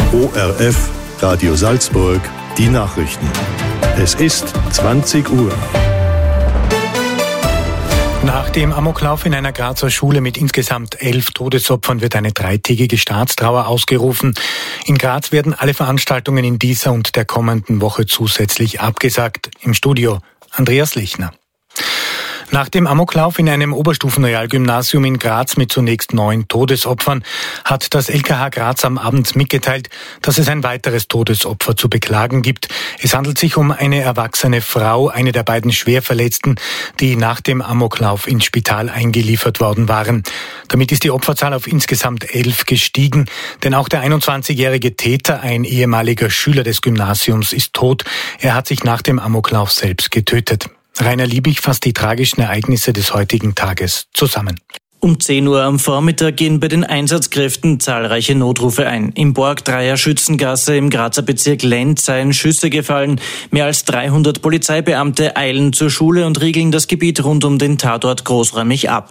ORF Radio Salzburg, die Nachrichten. Es ist 20 Uhr. Nach dem Amoklauf in einer Grazer Schule mit insgesamt 11 Todesopfern wird eine 3-tägige Staatstrauer ausgerufen. In Graz werden alle Veranstaltungen in dieser und der kommenden Woche zusätzlich abgesagt. Im Studio Andreas Lechner. Nach dem Amoklauf in einem Oberstufenrealgymnasium in Graz mit zunächst 9 Todesopfern hat das LKH Graz am Abend mitgeteilt, dass es ein weiteres Todesopfer zu beklagen gibt. Es handelt sich um eine erwachsene Frau, eine der beiden Schwerverletzten, die nach dem Amoklauf ins Spital eingeliefert worden waren. Damit ist die Opferzahl auf insgesamt 11 gestiegen, denn auch der 21-jährige Täter, ein ehemaliger Schüler des Gymnasiums, ist tot. Er hat sich nach dem Amoklauf selbst getötet. Rainer Liebig fasst die tragischen Ereignisse des heutigen Tages zusammen. Um 10 Uhr am Vormittag gehen bei den Einsatzkräften zahlreiche Notrufe ein. Im Borgdreier Schützengasse im Grazer Bezirk Lenz seien Schüsse gefallen. Mehr als 300 Polizeibeamte eilen zur Schule und riegeln das Gebiet rund um den Tatort großräumig ab.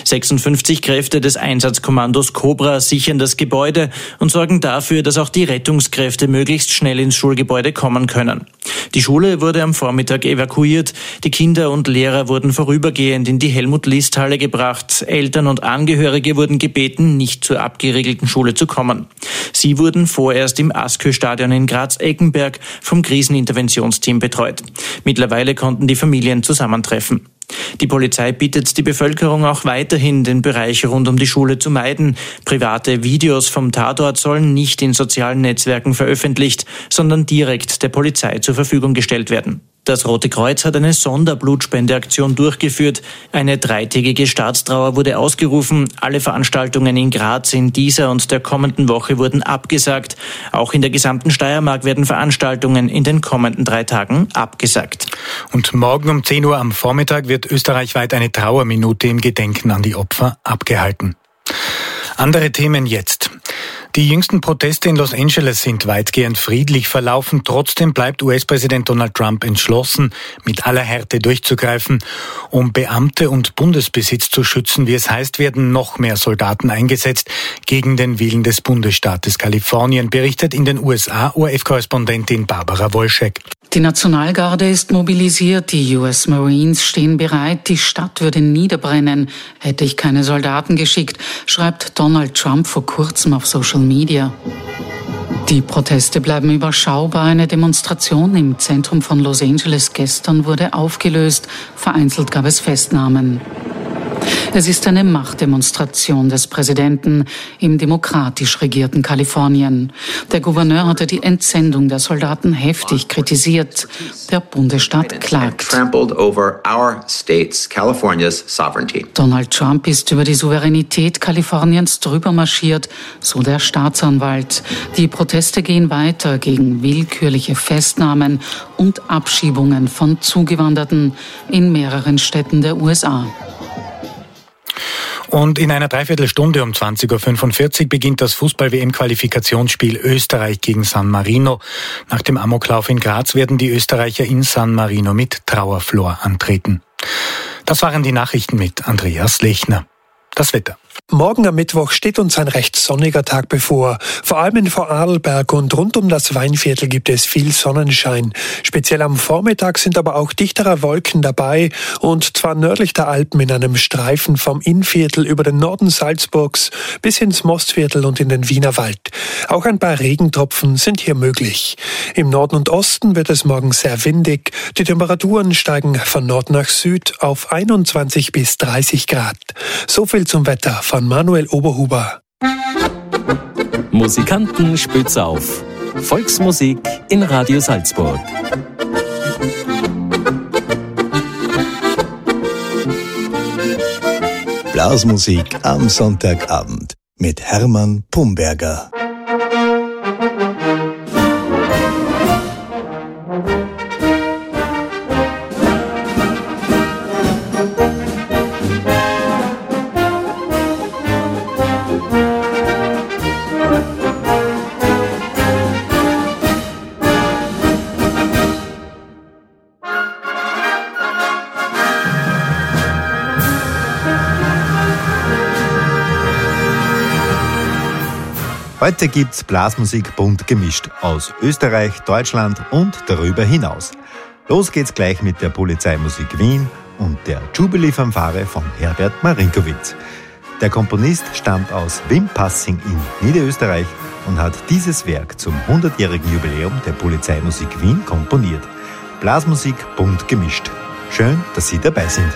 56 Kräfte des Einsatzkommandos Cobra sichern das Gebäude und sorgen dafür, dass auch die Rettungskräfte möglichst schnell ins Schulgebäude kommen können. Die Schule wurde am Vormittag evakuiert. Die Kinder und Lehrer wurden vorübergehend in die Helmut-List-Halle gebracht. Eltern und Angehörige wurden gebeten, nicht zur abgeriegelten Schule zu kommen. Sie wurden vorerst im Askö-Stadion in Graz-Eckenberg vom Kriseninterventionsteam betreut. Mittlerweile konnten die Familien zusammentreffen. Die Polizei bittet die Bevölkerung auch weiterhin, den Bereich rund um die Schule zu meiden. Private Videos vom Tatort sollen nicht in sozialen Netzwerken veröffentlicht, sondern direkt der Polizei zur Verfügung gestellt werden. Das Rote Kreuz hat eine Sonderblutspendeaktion durchgeführt. Eine 3-tägige Staatstrauer wurde ausgerufen. Alle Veranstaltungen in Graz in dieser und der kommenden Woche wurden abgesagt. Auch in der gesamten Steiermark werden Veranstaltungen in den kommenden 3 Tagen abgesagt. Und morgen um 10 Uhr am Vormittag wird österreichweit eine Trauerminute im Gedenken an die Opfer abgehalten. Andere Themen jetzt. Die jüngsten Proteste in Los Angeles sind weitgehend friedlich verlaufen. Trotzdem bleibt US-Präsident Donald Trump entschlossen, mit aller Härte durchzugreifen. Um Beamte und Bundesbesitz zu schützen, wie es heißt, werden noch mehr Soldaten eingesetzt gegen den Willen des Bundesstaates Kalifornien, berichtet in den USA ORF-Korrespondentin Barbara Wolschek. Die Nationalgarde ist mobilisiert, die US Marines stehen bereit, die Stadt würde niederbrennen, hätte ich keine Soldaten geschickt, schreibt Donald Trump vor kurzem auf Social Media. Die Proteste bleiben überschaubar. Eine Demonstration im Zentrum von Los Angeles gestern wurde aufgelöst, vereinzelt gab es Festnahmen. Es ist eine Machtdemonstration des Präsidenten im demokratisch regierten Kalifornien. Der Gouverneur hatte die Entsendung der Soldaten heftig kritisiert. Der Bundesstaat klagt. Donald Trump ist über die Souveränität Kaliforniens drüber marschiert, so der Staatsanwalt. Die Proteste gehen weiter gegen willkürliche Festnahmen und Abschiebungen von Zugewanderten in mehreren Städten der USA. Und in einer Dreiviertelstunde um 20.45 Uhr beginnt das Fußball-WM-Qualifikationsspiel Österreich gegen San Marino. Nach dem Amoklauf in Graz werden die Österreicher in San Marino mit Trauerflor antreten. Das waren die Nachrichten mit Andreas Lechner. Das Wetter. Morgen am Mittwoch steht uns ein recht sonniger Tag bevor. Vor allem in Vorarlberg und rund um das Weinviertel gibt es viel Sonnenschein. Speziell am Vormittag sind aber auch dichtere Wolken dabei, und zwar nördlich der Alpen in einem Streifen vom Innviertel über den Norden Salzburgs bis ins Mostviertel und in den Wienerwald. Auch ein paar Regentropfen sind hier möglich. Im Norden und Osten wird es morgen sehr windig. Die Temperaturen steigen von Nord nach Süd auf 21 bis 30 Grad. So viel zum Wetter von Manuel Oberhuber. Musikanten spitz auf. Volksmusik in Radio Salzburg. Blasmusik am Sonntagabend mit Hermann Pumberger. Heute gibt's Blasmusik bunt gemischt aus Österreich, Deutschland und darüber hinaus. Los geht's gleich mit der Polizeimusik Wien und der Jubilee-Fanfare von Herbert Marinkovic. Der Komponist stammt aus Wimpassing in Niederösterreich und hat dieses Werk zum 100-jährigen Jubiläum der Polizeimusik Wien komponiert. Blasmusik bunt gemischt. Schön, dass Sie dabei sind.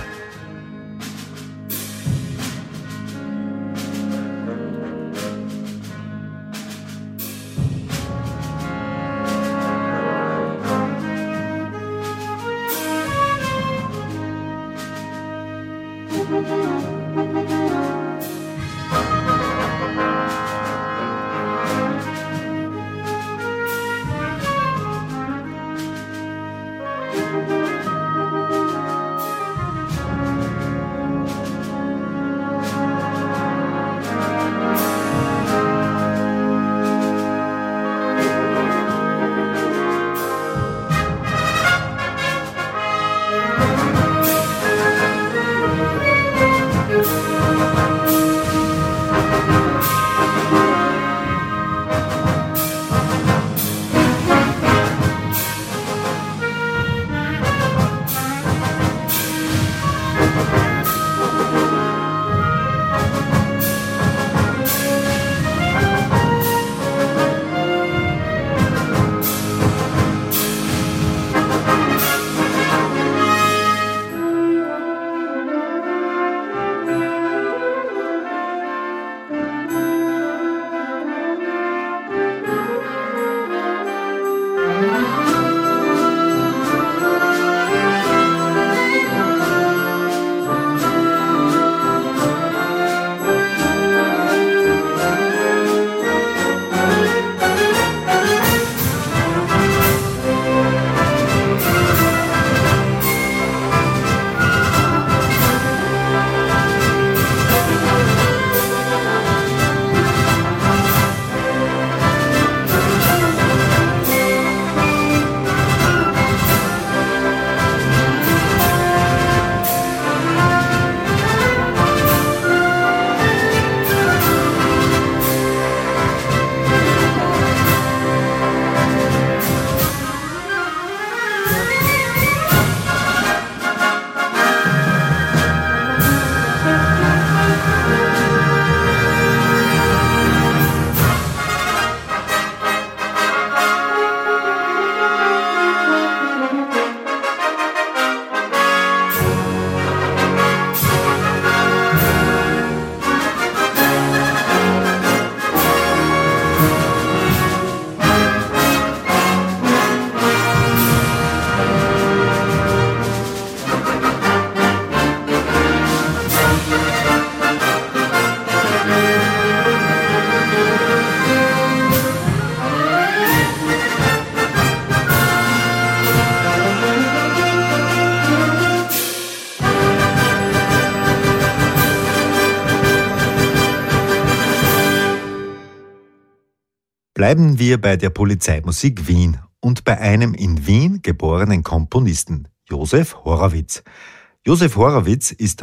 Bleiben wir bei der Polizeimusik Wien und bei einem in Wien geborenen Komponisten, Josef Horowitz. Josef Horowitz ist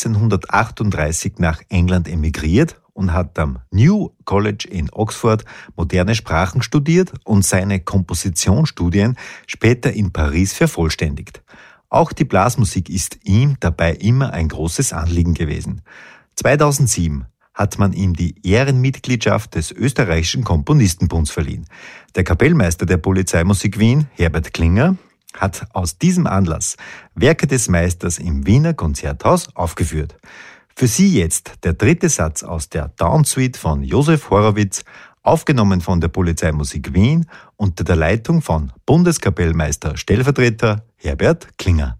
1938 nach England emigriert und hat am New College in Oxford moderne Sprachen studiert und seine Kompositionsstudien später in Paris vervollständigt. Auch die Blasmusik ist ihm dabei immer ein großes Anliegen gewesen. 2007 hat man ihm die Ehrenmitgliedschaft des österreichischen Komponistenbunds verliehen. Der Kapellmeister der Polizeimusik Wien, Herbert Klinger, hat aus diesem Anlass Werke des Meisters im Wiener Konzerthaus aufgeführt. Für Sie jetzt der dritte Satz aus der Down Suite von Josef Horowitz, aufgenommen von der Polizeimusik Wien unter der Leitung von Bundeskapellmeister Stellvertreter Herbert Klinger.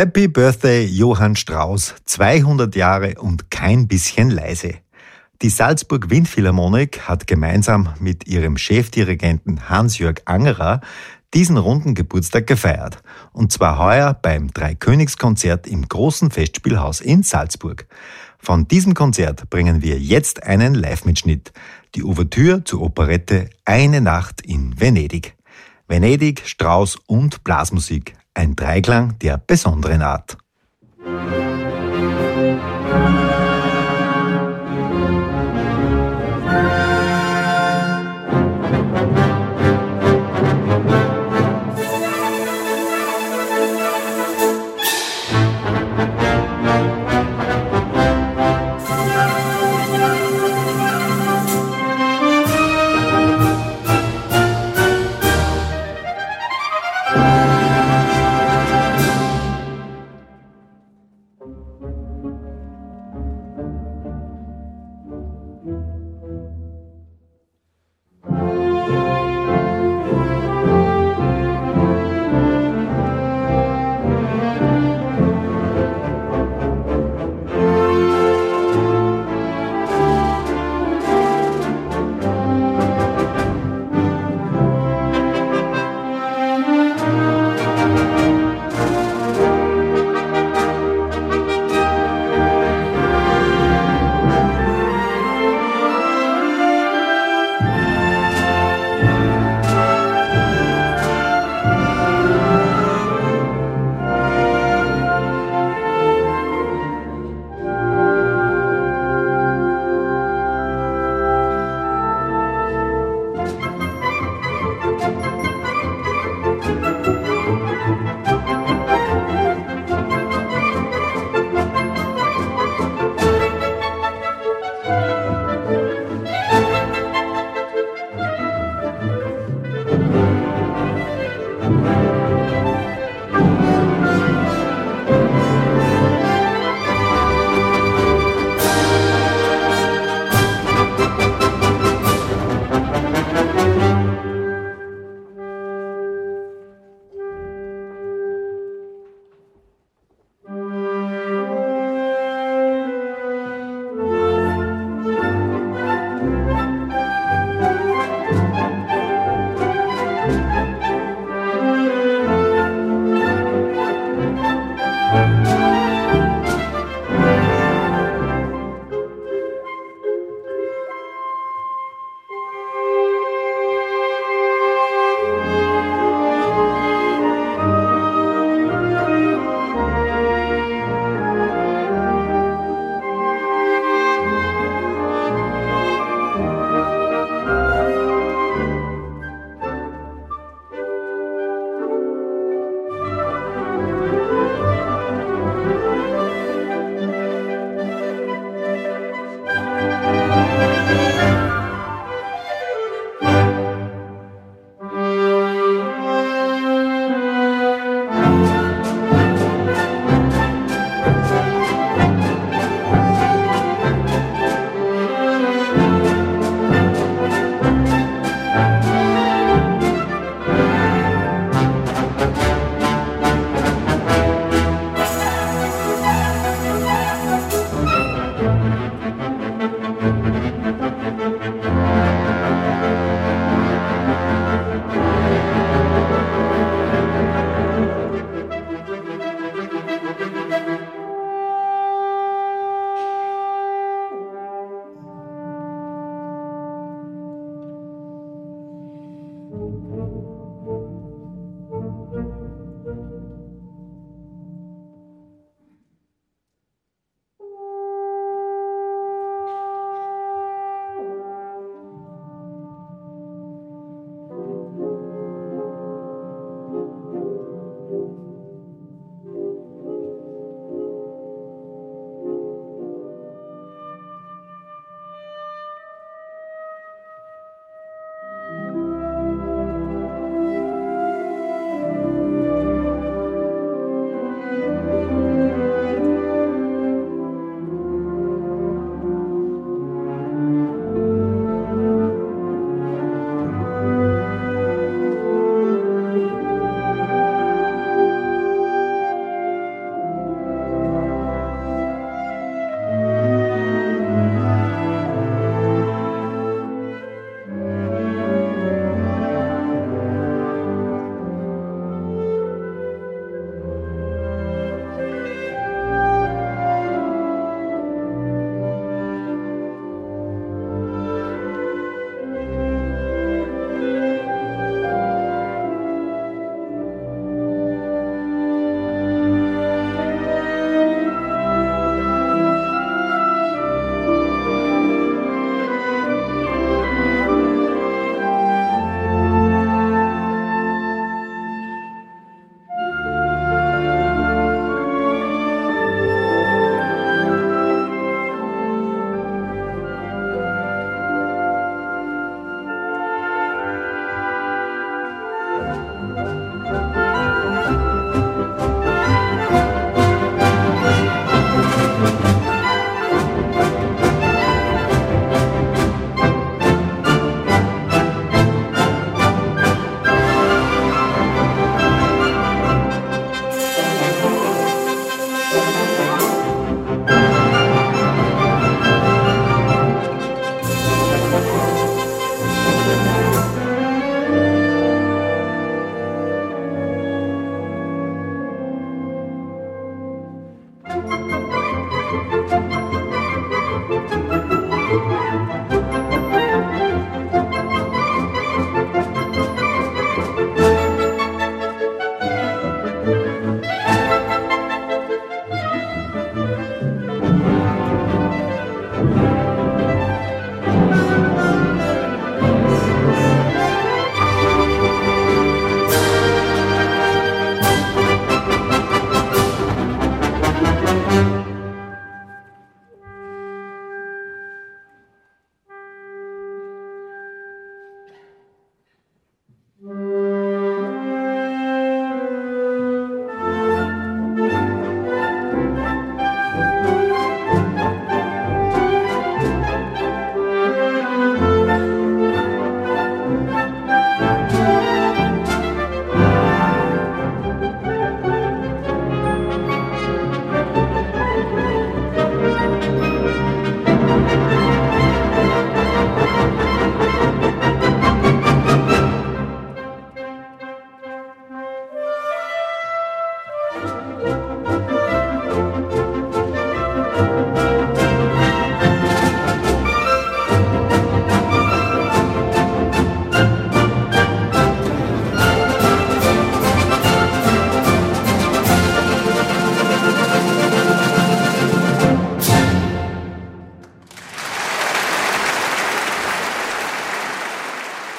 Happy Birthday Johann Strauss, 200 Jahre und kein bisschen leise. Die Salzburg Windphilharmonik hat gemeinsam mit ihrem Chefdirigenten Hans-Jörg Angerer diesen runden Geburtstag gefeiert. Und zwar heuer beim Dreikönigskonzert im großen Festspielhaus in Salzburg. Von diesem Konzert bringen wir jetzt einen Live-Mitschnitt. Die Ouvertüre zur Operette Eine Nacht in Venedig. Venedig, Strauss und Blasmusik. Ein Dreiklang der besonderen Art.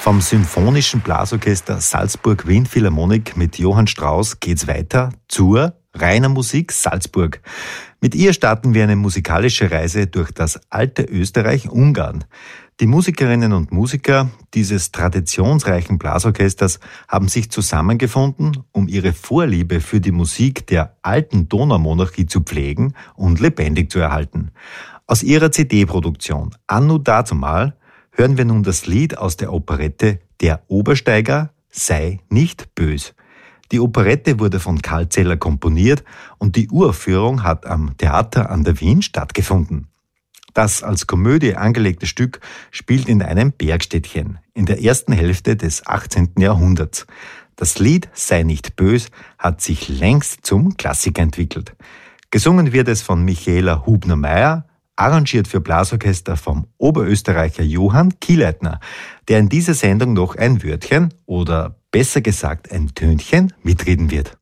Vom Symphonischen Blasorchester Salzburg Wien Philharmonik mit Johann Strauss geht's weiter zur Rainer Musik Salzburg. Mit ihr starten wir eine musikalische Reise durch das alte Österreich-Ungarn. Die Musikerinnen und Musiker dieses traditionsreichen Blasorchesters haben sich zusammengefunden, um ihre Vorliebe für die Musik der alten Donaumonarchie zu pflegen und lebendig zu erhalten. Aus ihrer CD-Produktion Anno dazumal hören wir nun das Lied aus der Operette Der Obersteiger, sei nicht bös. Die Operette wurde von Karl Zeller komponiert und die Uraufführung hat am Theater an der Wien stattgefunden. Das als Komödie angelegte Stück spielt in einem Bergstädtchen in der ersten Hälfte des 18. Jahrhunderts. Das Lied Sei nicht bös hat sich längst zum Klassiker entwickelt. Gesungen wird es von Michaela Hubner-Meyer, arrangiert für Blasorchester vom Oberösterreicher Johann Kieleitner, der in dieser Sendung noch ein Wörtchen oder besser gesagt ein Tönchen mitreden wird.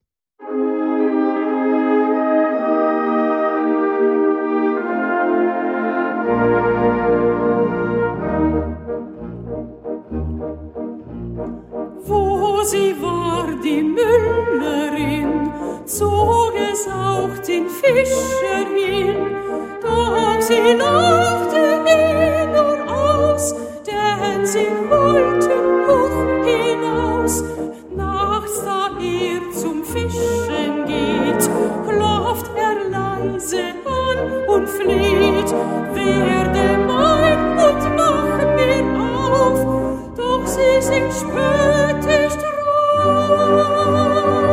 Wo sie war, die Müllerin, zog es auch den Fischer hin, doch sie lachte ihn nur aus, denn sie wollte hoch hinaus. Nachts, da zum Fischen geht, klopft leise an und fleht, werde mein und mach mir auf, doch sie singt spöttisch drauf.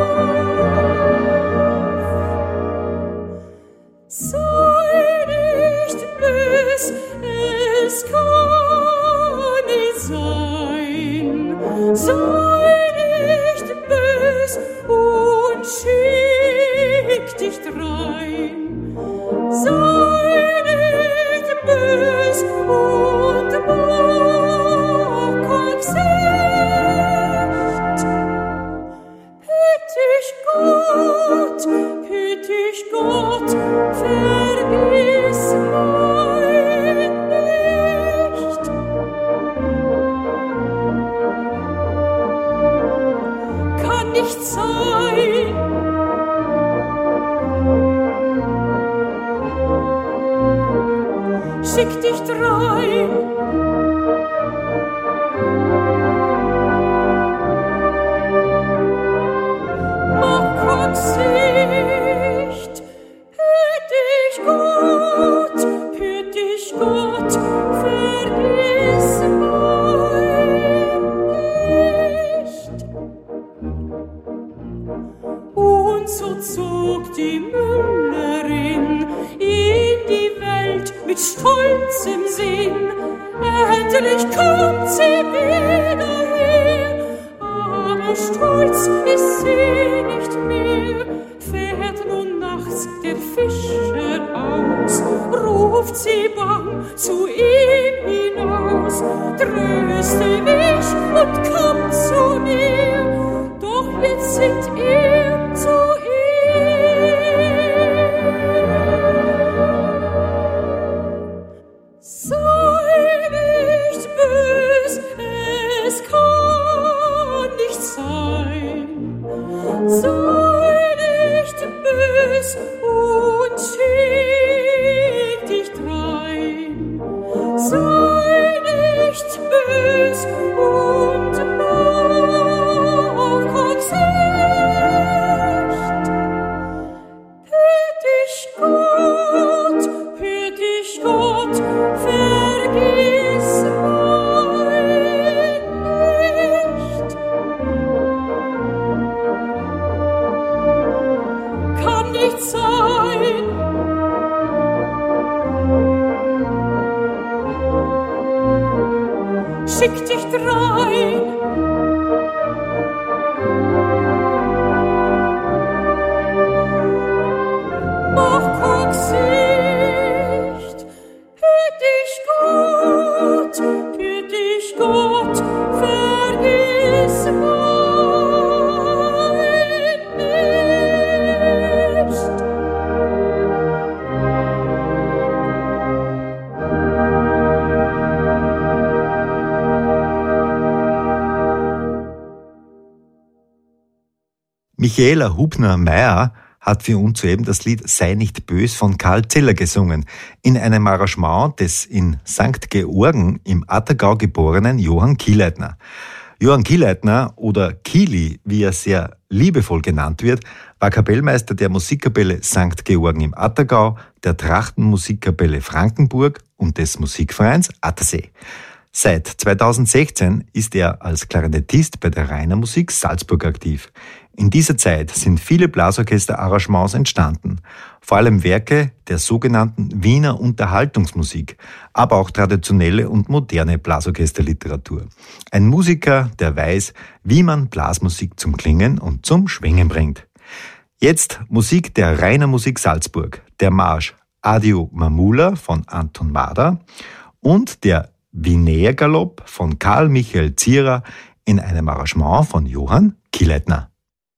Sei nicht bös, es kann nicht sein, sei nicht bös und schick dich drein, sei nicht bös und mach uns echt. Hüt dich Gott, vergiss mein nicht. Kann nicht sein, schick dich drein. Mach Rücksicht, hüt dich Gott, vergiss mein nicht. Und so zog die Müllerin in die Welt mit stolzem Sinn. Endlich kommt sie wieder her, aber stolz ist sie nicht mehr. Fährt nun nachts der Fischer aus, ruft sie bang zu ihm hinaus. Tröste mich und komm zu mir, doch jetzt singt er zu ihr. Sei nicht bös, es kann nicht sein, sei nicht bös und schick dich drein, sei nicht bös und mach uns echt. Hüt dich Gott, vergiss mein nicht. Kann nicht sein, schick dich drein. Mach Rücksicht, hüt dich Gott, vergiss mein nicht. Michaela Hubner-Meyer hat für uns soeben das Lied Sei nicht bös von Karl Zeller gesungen, in einem Arrangement des in St. Georgen im Attergau geborenen Johann Kieleitner. Johann Kieleitner oder Kili, wie er sehr liebevoll genannt wird, war Kapellmeister der Musikkapelle St. Georgen im Attergau, der Trachtenmusikkapelle Frankenburg und des Musikvereins Attersee. Seit 2016 ist er als Klarinettist bei der Rainer Musik Salzburg aktiv. In dieser Zeit sind viele Blasorchester-Arrangements entstanden, vor allem Werke der sogenannten Wiener Unterhaltungsmusik, aber auch traditionelle und moderne Blasorchesterliteratur. Ein Musiker, der weiß, wie man Blasmusik zum Klingen und zum Schwingen bringt. Jetzt Musik der Rainer Musik Salzburg, der Marsch Adio Mamula von Anton Mader und der Vinea-Galopp von Karl Michael Zierer in einem Arrangement von Johann Kieleitner.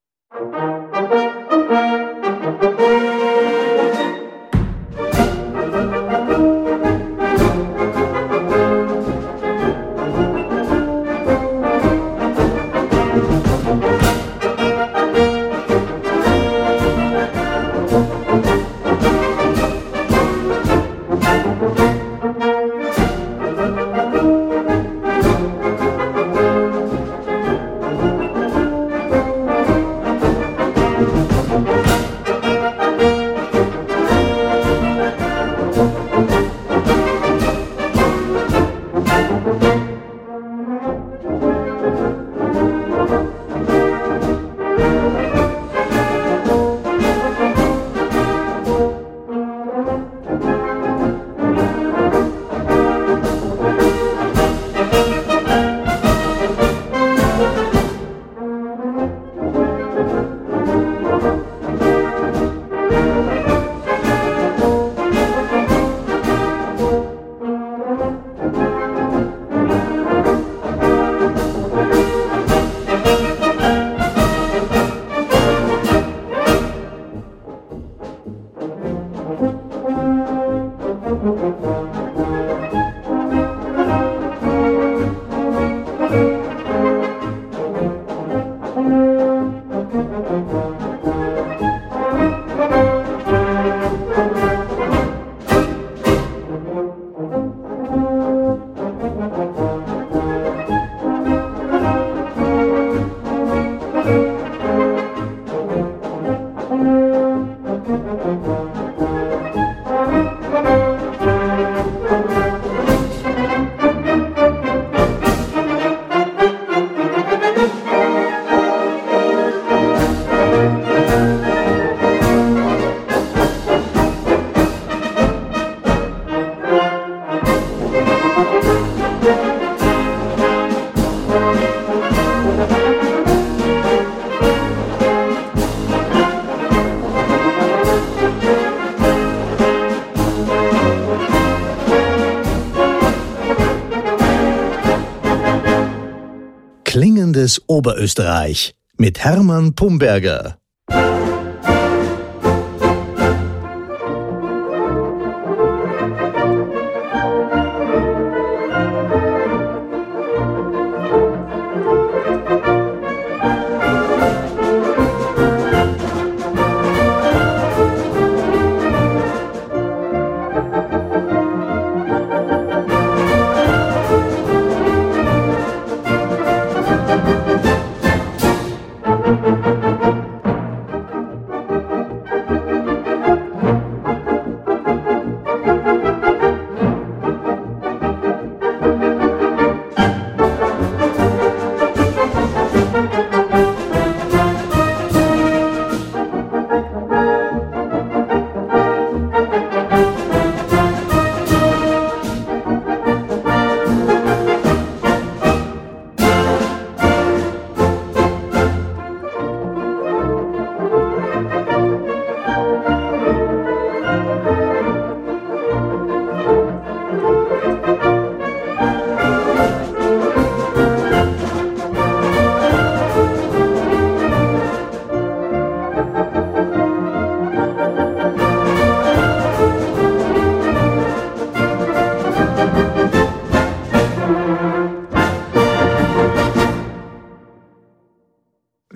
Klingendes Oberösterreich mit Hermann Pumberger.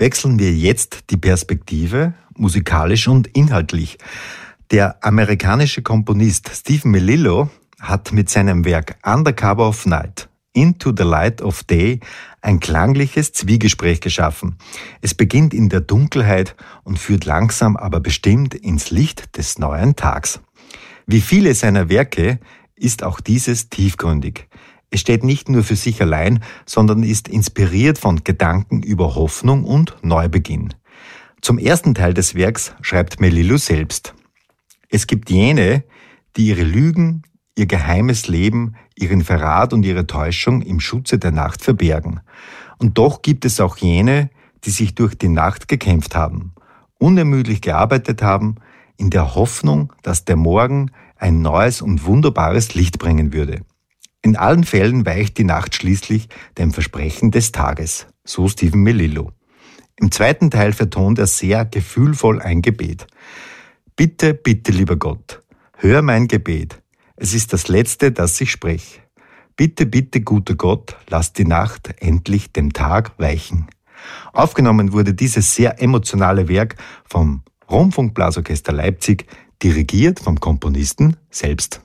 Wechseln wir jetzt die Perspektive, musikalisch und inhaltlich. Der amerikanische Komponist Stephen Melillo hat mit seinem Werk Under Cover of Night, Into the Light of Day ein klangliches Zwiegespräch geschaffen. Es beginnt in der Dunkelheit und führt langsam aber bestimmt ins Licht des neuen Tags. Wie viele seiner Werke ist auch dieses tiefgründig. Es steht nicht nur für sich allein, sondern ist inspiriert von Gedanken über Hoffnung und Neubeginn. Zum ersten Teil des Werks schreibt Melillo selbst: Es gibt jene, die ihre Lügen, ihr geheimes Leben, ihren Verrat und ihre Täuschung im Schutze der Nacht verbergen. Und doch gibt es auch jene, die sich durch die Nacht gekämpft haben, unermüdlich gearbeitet haben, in der Hoffnung, dass der Morgen ein neues und wunderbares Licht bringen würde. In allen Fällen weicht die Nacht schließlich dem Versprechen des Tages, so Stephen Melillo. Im zweiten Teil vertont er sehr gefühlvoll ein Gebet. Bitte, bitte, lieber Gott, hör mein Gebet. Es ist das Letzte, das ich spreche. Bitte, bitte, guter Gott, lass die Nacht endlich dem Tag weichen. Aufgenommen wurde dieses sehr emotionale Werk vom Rundfunkblasorchester Leipzig, dirigiert vom Komponisten selbst.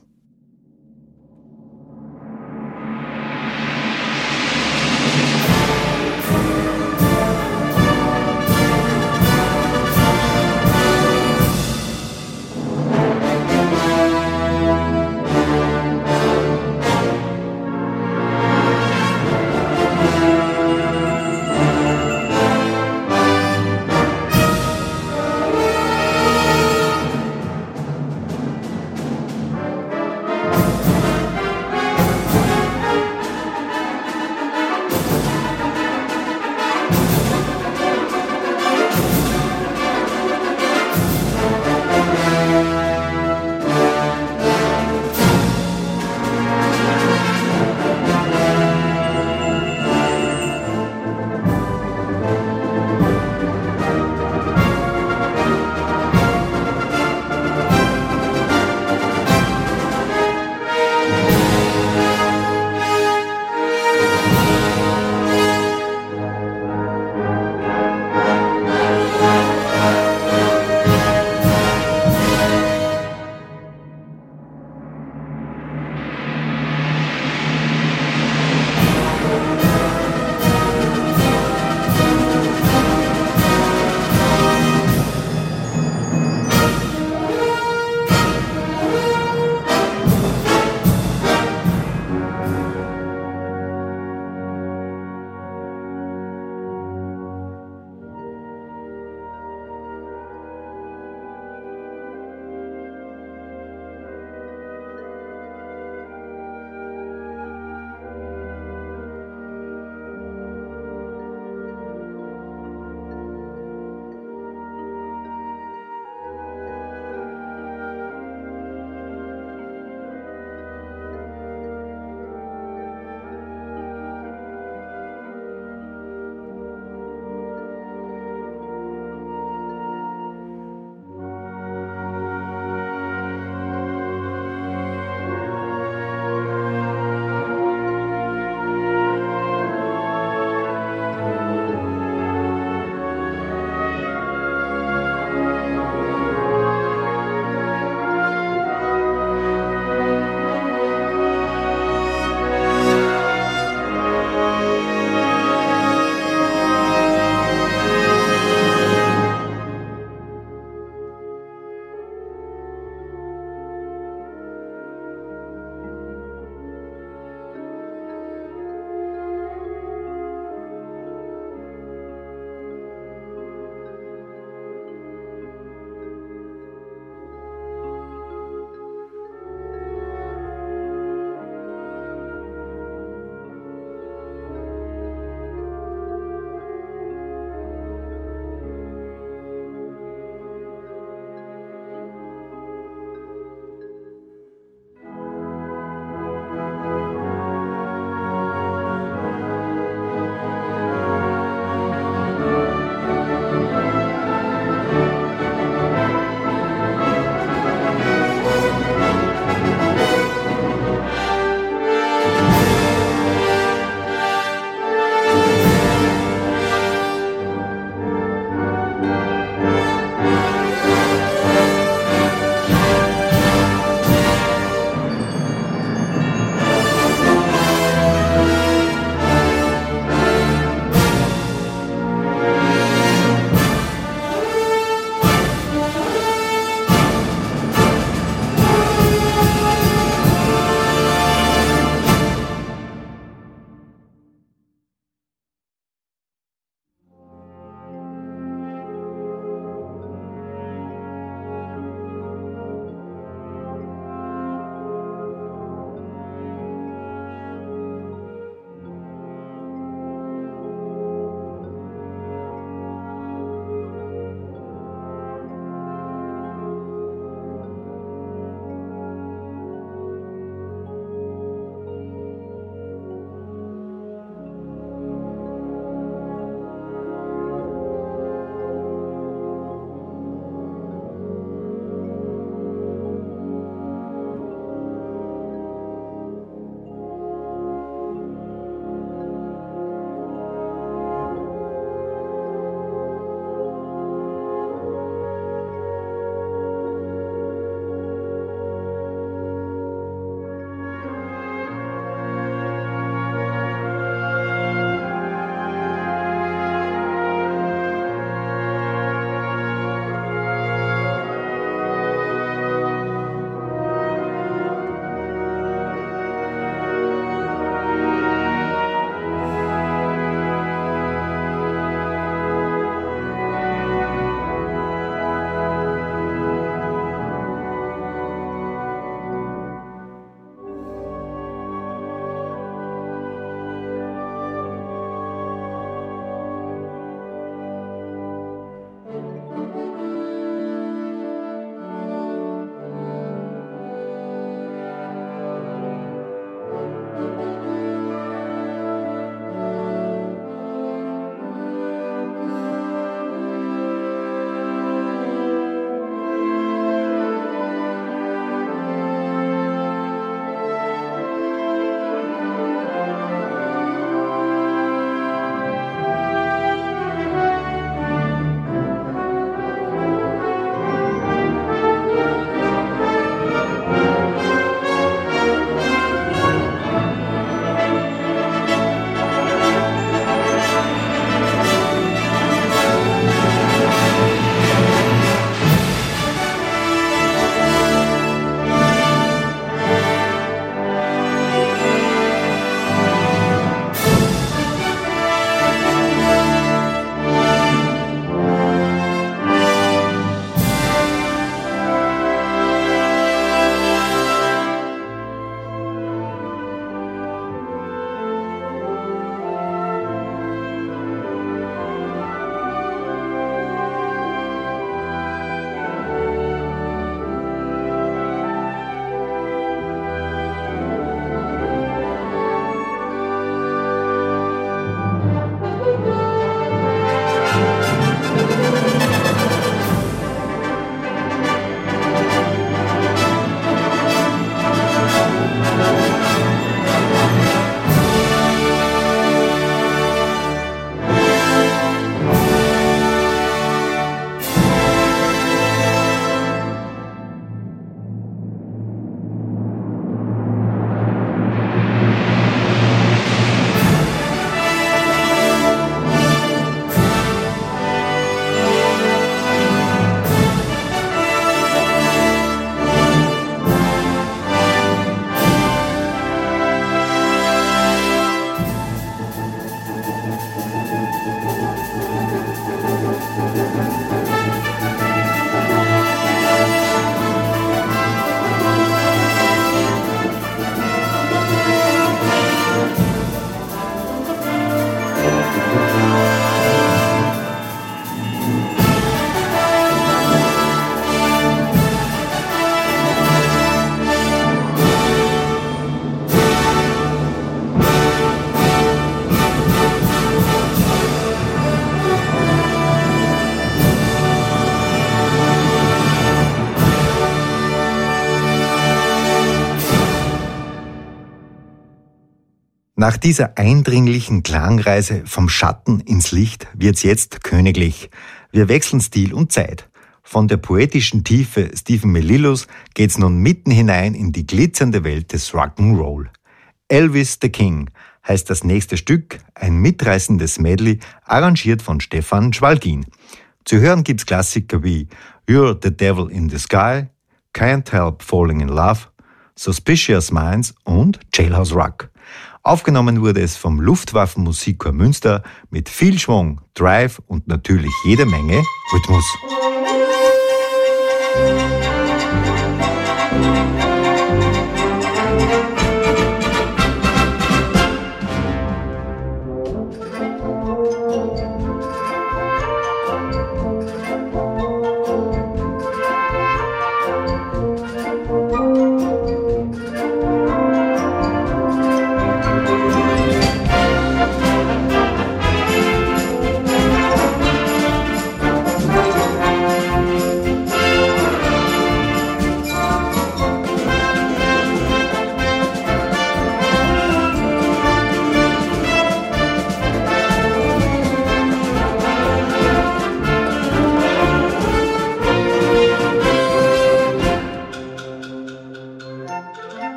Nach dieser eindringlichen Klangreise vom Schatten ins Licht wird's jetzt königlich. Wir wechseln Stil und Zeit. Von der poetischen Tiefe Stephen Melillos geht's nun mitten hinein in die glitzernde Welt des Rock'n'Roll. Elvis the King heißt das nächste Stück, ein mitreißendes Medley, arrangiert von Stefan Schwalgin. Zu hören gibt's Klassiker wie You're the Devil in the Sky, Can't Help Falling in Love, Suspicious Minds und Jailhouse Rock. Aufgenommen wurde es vom Luftwaffenmusikchor Münster mit viel Schwung, Drive und natürlich jede Menge Rhythmus.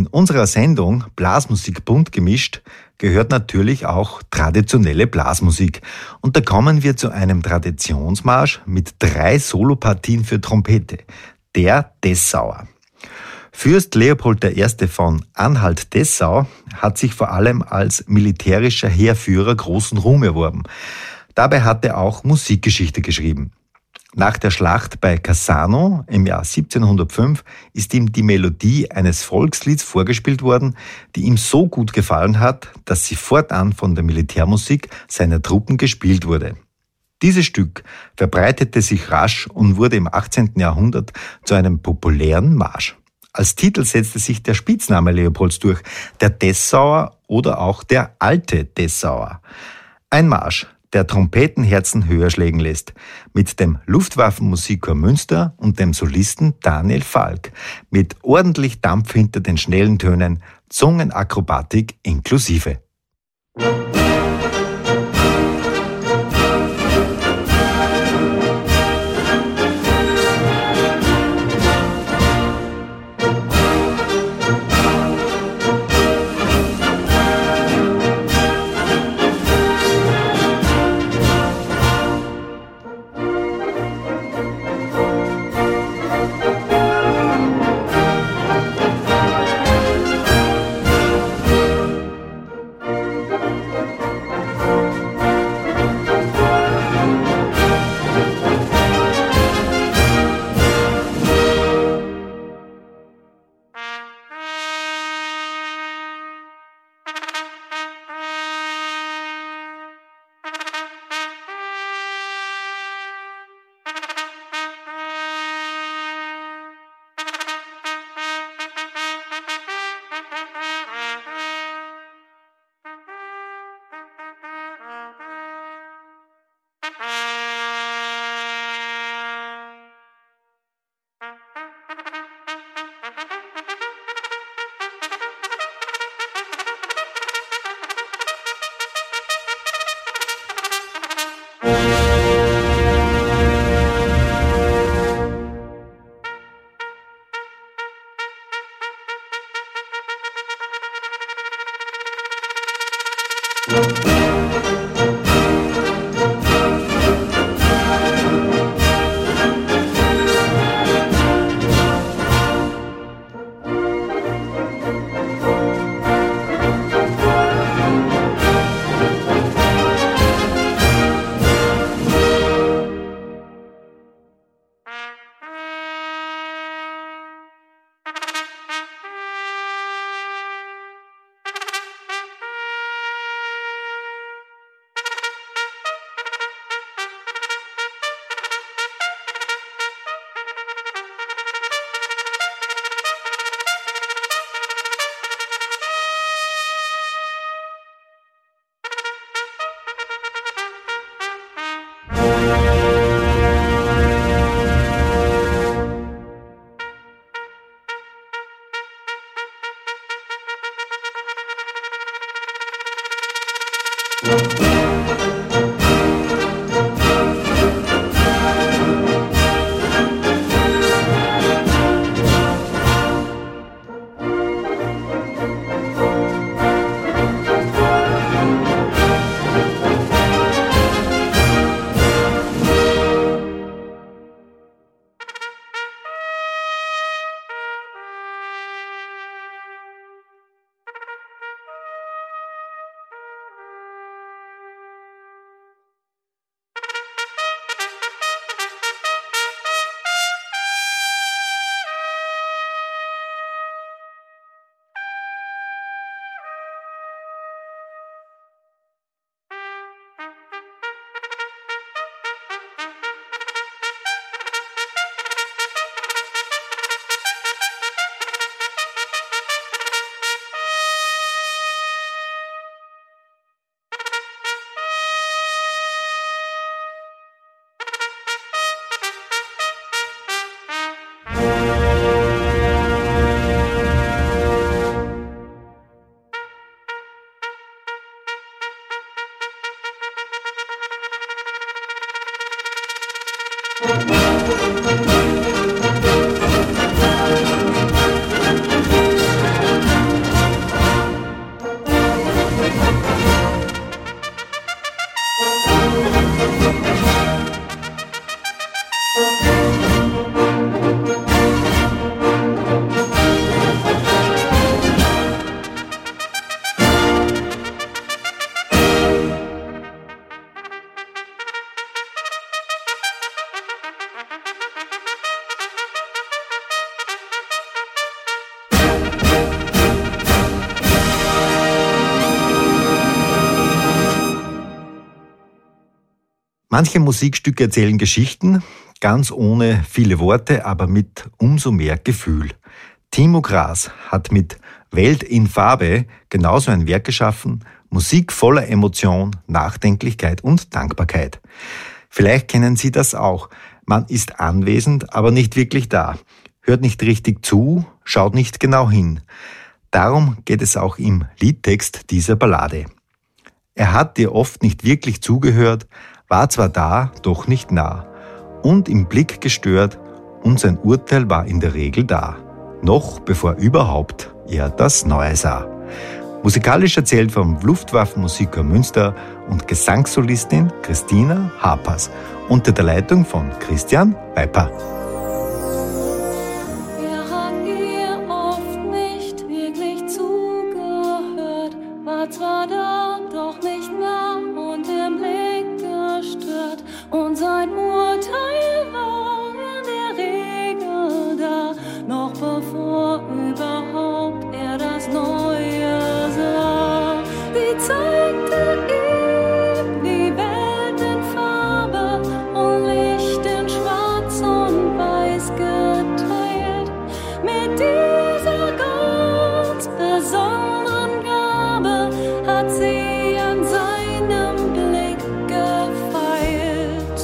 In unserer Sendung Blasmusik bunt gemischt gehört natürlich auch traditionelle Blasmusik. Und da kommen wir zu einem Traditionsmarsch mit 3 Solopartien für Trompete, der Dessauer. Fürst Leopold I. von Anhalt-Dessau hat sich vor allem als militärischer Heerführer großen Ruhm erworben. Dabei hat er auch Musikgeschichte geschrieben. Nach der Schlacht bei Cassano im Jahr 1705 ist ihm die Melodie eines Volkslieds vorgespielt worden, die ihm so gut gefallen hat, dass sie fortan von der Militärmusik seiner Truppen gespielt wurde. Dieses Stück verbreitete sich rasch und wurde im 18. Jahrhundert zu einem populären Marsch. Als Titel setzte sich der Spitzname Leopolds durch, der Dessauer oder auch der alte Dessauer. Ein Marsch, der Trompetenherzen höher schlägen lässt, mit dem Luftwaffenmusikchor Münster und dem Solisten Daniel Falk, mit ordentlich Dampf hinter den schnellen Tönen, Zungenakrobatik inklusive. Manche Musikstücke erzählen Geschichten, ganz ohne viele Worte, aber mit umso mehr Gefühl. Timo Grass hat mit Welt in Farbe genauso ein Werk geschaffen, Musik voller Emotion, Nachdenklichkeit und Dankbarkeit. Vielleicht kennen Sie das auch. Man ist anwesend, aber nicht wirklich da. Hört nicht richtig zu, schaut nicht genau hin. Darum geht es auch im Liedtext dieser Ballade. Er hat dir oft nicht wirklich zugehört, war zwar da, doch nicht nah. Und im Blick gestört, und sein Urteil war in der Regel da. Noch bevor überhaupt er das Neue sah. Musikalisch erzählt vom Luftwaffenmusiker Münster und Gesangssolistin Christina Hapers unter der Leitung von Christian Weiper. Er hat ihr oft nicht wirklich zugehört, war zwar da, doch nicht nah und im Blick gestört. Und sein Urteil war in der Regel da, noch bevor überhaupt er das Neue sah. Sie zeigte ihm die Welt in Farbe und Licht in Schwarz und Weiß geteilt. Mit dieser ganz besonderen Gabe hat sie an seinem Blick gefeilt.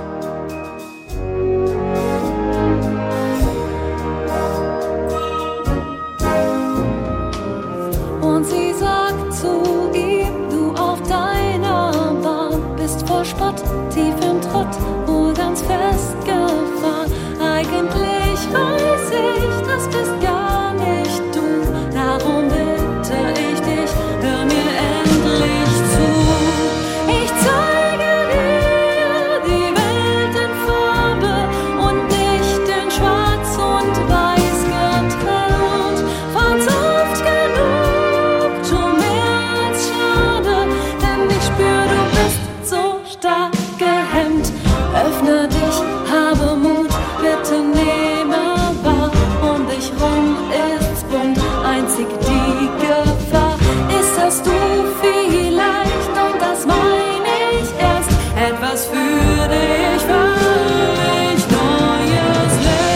Und sie sagt zu ihm, du auf deiner Bahn bist vor Spott, tief im Trott, wohl ganz festgefahren. Eigentlich weiß ich, das bist gar nicht du, darum bitte ich dich, hör mir endlich zu. Ich zeige dir die Welt in Farbe und nicht in Schwarz und Weiß getrennt. Fand's oft genug, schon mehr als schade, denn ich spür, du bist so stark gehemmt. Öffne dich, habe Mut, bitte nehme wahr, um dich rum ist's bunt, einzig die Gefahr ist, dass du vielleicht, und das meine ich ernst, etwas für dich völlig Neues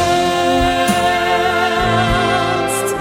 lernst.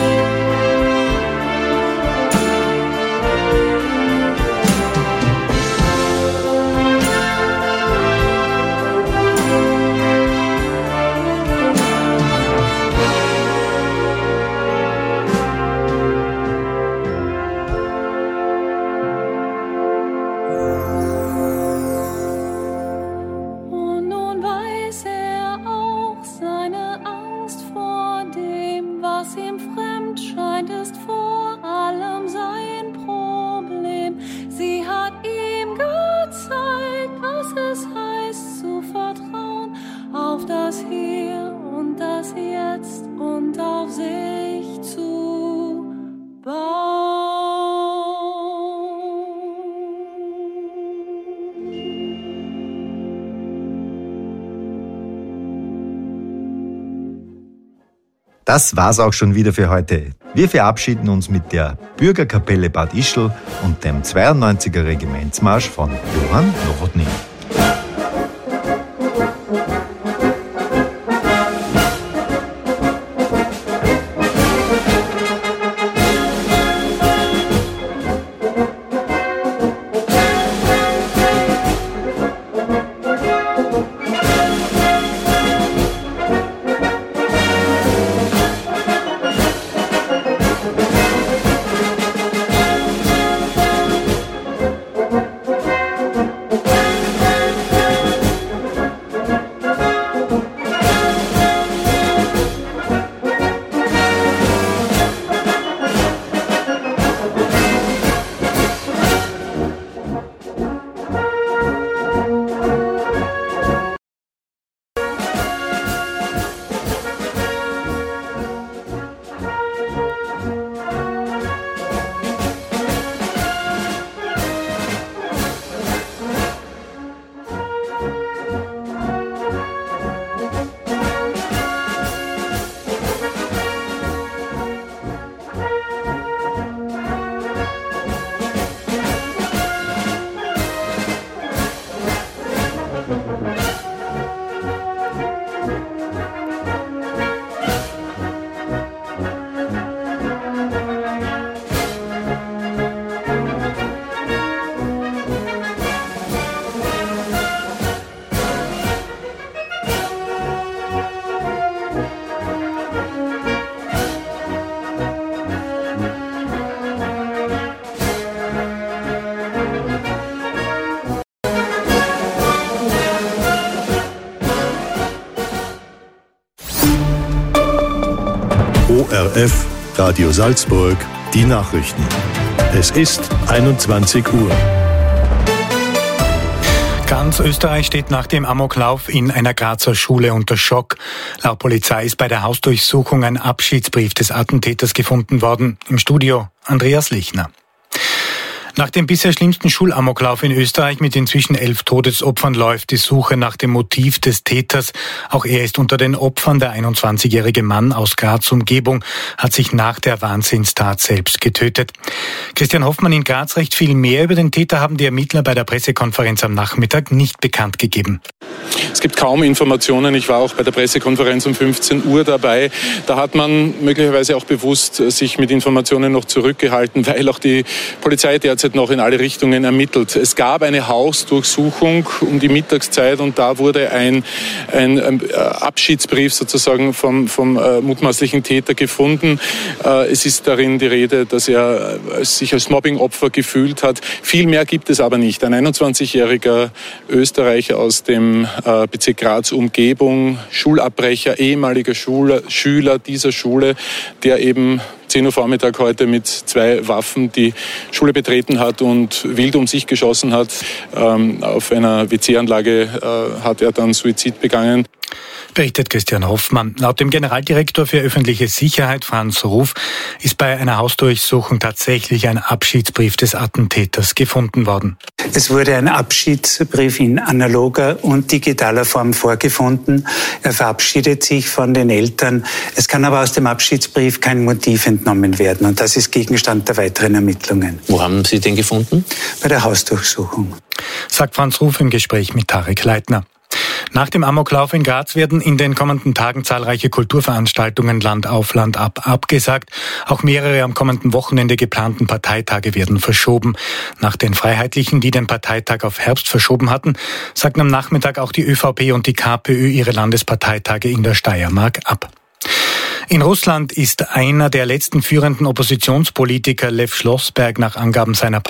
Und nun weiß er auch, seine Angst vor dem, was ihm fremd scheint, ist vor allem sein Problem. Sie hat ihm gezeigt, was es heißt zu vertrauen auf das Hier und das Jetzt und auf sich zu bauen. Das war's auch schon wieder für heute. Wir verabschieden uns mit der Bürgerkapelle Bad Ischl und dem 92er Regimentsmarsch von Johann Nowotny. ORF, Radio Salzburg, die Nachrichten. Es ist 21 Uhr. Ganz Österreich steht nach dem Amoklauf in einer Grazer Schule unter Schock. Laut Polizei ist bei der Hausdurchsuchung ein Abschiedsbrief des Attentäters gefunden worden. Im Studio Andreas Lichner. Nach dem bisher schlimmsten Schulamoklauf in Österreich mit inzwischen 11 Todesopfern läuft die Suche nach dem Motiv des Täters. Auch er ist unter den Opfern. Der 21-jährige Mann aus Graz Umgebung hat sich nach der Wahnsinnstat selbst getötet. Christian Hoffmann, in Graz recht viel mehr über den Täter haben die Ermittler bei der Pressekonferenz am Nachmittag nicht bekannt gegeben. Es gibt kaum Informationen. Ich war auch bei der Pressekonferenz um 15 Uhr dabei. Da hat man möglicherweise auch bewusst sich mit Informationen noch zurückgehalten, weil auch die Polizei derzeit noch in alle Richtungen ermittelt. Es gab eine Hausdurchsuchung um die Mittagszeit und da wurde ein Abschiedsbrief sozusagen vom mutmaßlichen Täter gefunden. Es ist darin die Rede, dass er sich als Mobbingopfer gefühlt hat. Viel mehr gibt es aber nicht. Ein 21-jähriger Österreicher aus dem Bezirk Graz Umgebung, Schulabbrecher, ehemaliger Schüler dieser Schule, der eben 10 Uhr Vormittag heute mit 2 Waffen die Schule betreten hat und wild um sich geschossen hat. Auf einer WC-Anlage hat er dann Suizid begangen. Berichtet Christian Hoffmann. Laut dem Generaldirektor für öffentliche Sicherheit, Franz Ruf, ist bei einer Hausdurchsuchung tatsächlich ein Abschiedsbrief des Attentäters gefunden worden. Es wurde ein Abschiedsbrief in analoger und digitaler Form vorgefunden. Er verabschiedet sich von den Eltern. Es kann aber aus dem Abschiedsbrief kein Motiv entnommen werden. Und das ist Gegenstand der weiteren Ermittlungen. Wo haben Sie den gefunden? Bei der Hausdurchsuchung. Sagt Franz Ruf im Gespräch mit Tarek Leitner. Nach dem Amoklauf in Graz werden in den kommenden Tagen zahlreiche Kulturveranstaltungen Land auf Land ab abgesagt. Auch mehrere am kommenden Wochenende geplanten Parteitage werden verschoben. Nach den Freiheitlichen, die den Parteitag auf Herbst verschoben hatten, sagten am Nachmittag auch die ÖVP und die KPÖ ihre Landesparteitage in der Steiermark ab. In Russland ist einer der letzten führenden Oppositionspolitiker, Lew Schlossberg, nach Angaben seiner